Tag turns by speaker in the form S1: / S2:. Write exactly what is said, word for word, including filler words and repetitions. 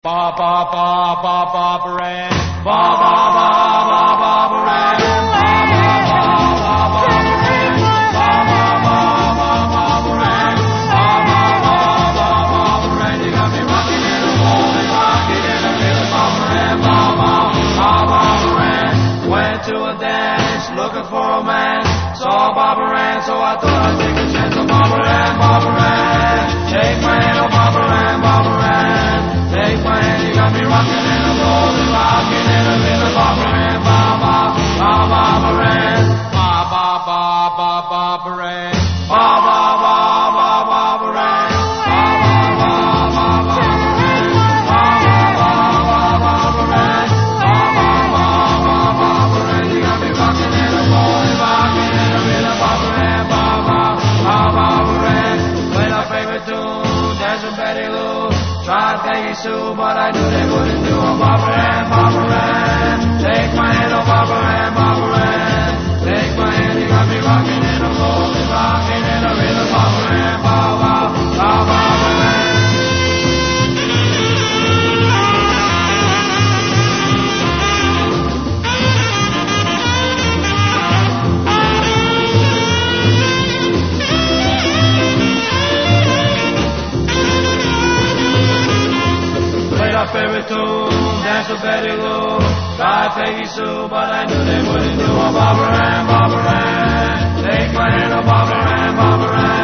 S1: Ba ba ba ba ba baran. Ba ba ba ba ba baran. Ba ba ba ba ba baran. Ba ba ba ba ba baran. Ba ba ba ba ba baran. You got me rocking in the rolling, rocking in the rhythm, ba baran. Ba ba ba ba baran. Went to a dance looking for a man. Saw ba baran, so I thought I'd take a chance on ba baran, ba baran. Take my hand on ba baran, ba baran. Take my hand, you got me rocking and I'm rolling, rocking and I'm in the ba baran, ba ba ba ba baran, ba ba ba ba ba baran, ba ba ba ba ba baran, ba ba ba ba ba baran, ba ba ba ba ba baran, ba ba ba ba ba baran. You got me rocking and I'm rolling, rocking and I'm in the ba baran, ba ba ba ba baran. Played our favorite tune, dancing Betty Lou. Tried Peggy Sue, but I knew they wouldn't do a ba baran, ba baran. Take my hand, oh ba baran, ba baran. Take my hand, you got me rocking and I'm rolling, rocking and I'm in a ba baran, ba ba ba ba baran. Our favorite tune, dance with Betty Lou. Tried Peggy Sue, but I knew they wouldn't do a ba baran, ba baran. Take my hand, oh ba baran, ba baran.